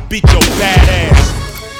beat your bad ass.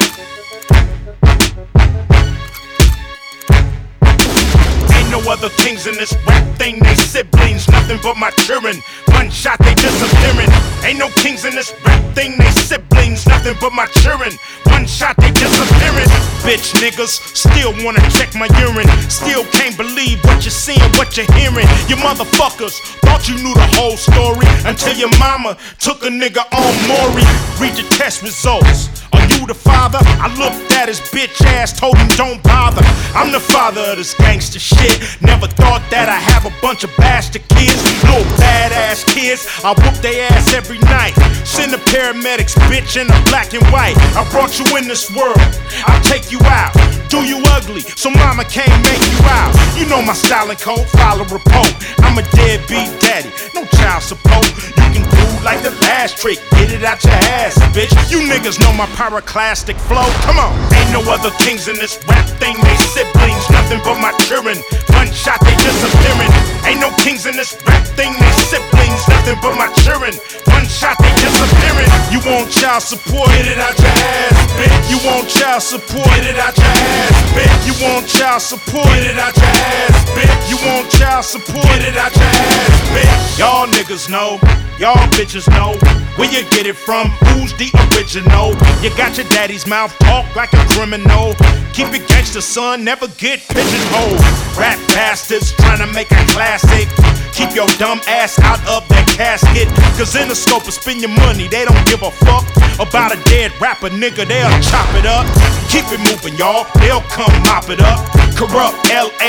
Ain't no other kings in this rap thing, they siblings, nothing but my children. One shot, they disappearing. Ain't no kings in this rap thing, they siblings, nothing but my children. One shot, they disappearing. Bitch niggas still wanna check my urine. Still can't believe what you're seeing, what you're hearing. You motherfuckers thought you knew the whole story until your mama took a nigga on Maury. Read the test results. Are you the father? I looked at his bitch ass, told him don't bother. I'm the father of this gangster shit. Never thought that I have a bunch of bastard kids, little badass kids. I whoop their ass every night. Send the paramedics, bitch, in the black and white. I brought you in this world, I'll take you out. Do you ugly, so mama can't make you out. You know my style and code, file a report. I'm a deadbeat daddy, no child support. You can do like the last trick, get it out your ass, bitch. You niggas know my pyroclastic flow, come on. Ain't no other kings in this rap thing, they siblings, nothing but my children. One shot, they disappearing. Ain't no kings in this rap thing, they siblings, nothing but my children. One shot, they disappearing. You want child support, get it out your ass, bitch. You want child support, get it out your ass, bitch. You want child support, get it out your ass, bitch. You want child support, get it out your ass, bitch. Y'all niggas know, y'all bitches know where you get it from, who's the original. You got your daddy's mouth, talk like a criminal. Keep it gangster, son, never get pigeonholed. Rap bastards trying to make a classic. Keep your dumb ass out of that casket. Cause in the scope of spend your money, they don't give a fuck about a dead rapper, nigga, they'll chop it up. Keep it moving, y'all, they'll come mop it up. Corrupt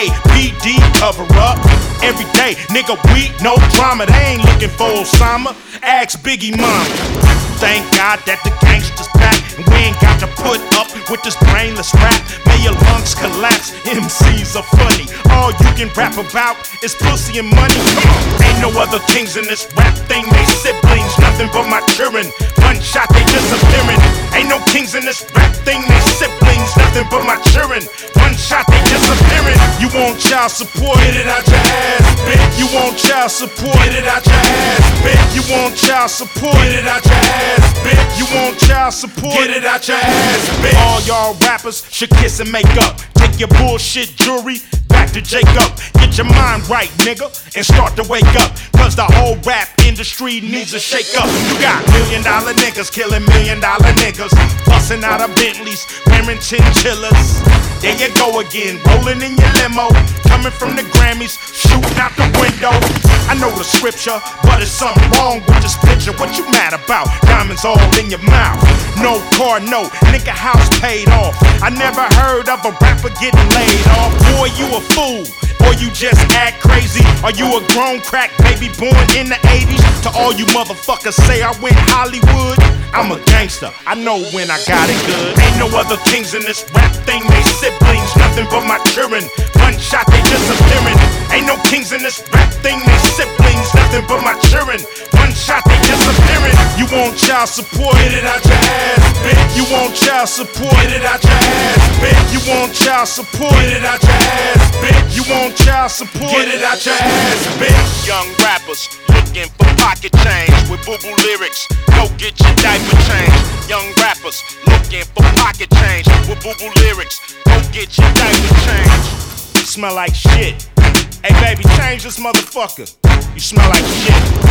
LAPD cover up. Every day, nigga, we no drama. They ain't looking for Osama. Ask Biggie mama. Thank God that the gangsters back, and we ain't got to put up with this brainless rap. May your lungs collapse, MCs are funny. All you can rap about is pussy and money. Come on, ain't no other kings in this rap thing, they siblings, nothing but my children. One shot, they disappearing. Ain't no kings in this rap thing, they siblings, nothing but my children. One shot, they disappearing. You want child support, get it out your ass, bitch. You want child support, get it out your ass, bitch. You want child support, get it out your ass, bitch. You want child support, get it out your ass, bitch. All y'all rappers should kiss and make up. Take your bullshit jewelry back to Jacob. Get your mind right, nigga, and start to wake up. Cause the whole rap industry needs a shake up. You got $1 million niggas killing $1 million niggas, busting out of Bentleys, wearing chinchillas. There you go again, rolling in your limo, coming from the Grammys, shooting out the window. I know the scripture, but it's something wrong with this picture. What you mad about? Diamonds all in your mouth. No car, no nigga house paid off. I never heard of a rapper getting laid off. Boy, you a fool, or you just act crazy. Are you a grown crack baby born in the 80s? To all you motherfuckers say I went Hollywood, I'm a gangster, I know when I got it good. Ain't no other kings in this rap thing, they siblings, nothing but my children. One shot, they disappearing. Ain't no kings in this rap thing, they siblings, nothing but my children. One shot, they disappearing. You want child support, get it out your ass, bitch. You want child support, get it out your ass, bitch. You want child support, get it out your ass, bitch. You want child support, get it out your ass, bitch. Young rappers looking for pocket change with boo-boo lyrics. Go get your diaper change. Young rappers looking for pocket change with boo-boo lyrics. Go get your diaper change. You smell like shit. Hey baby, change this motherfucker. You smell like shit.